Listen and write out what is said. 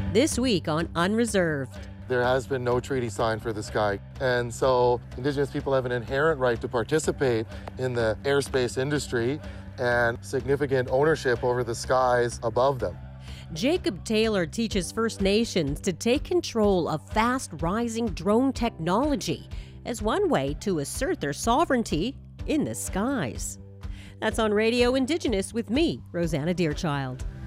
This week on Unreserved. There has been no treaty signed for the sky. And so Indigenous people have an inherent right to participate in the airspace industry and significant ownership over the skies above them. Jacob Taylor teaches First Nations to take control of fast-rising drone technology as one way to assert their sovereignty in the skies. That's on Radio Indigenous with me, Rosanna Deerchild.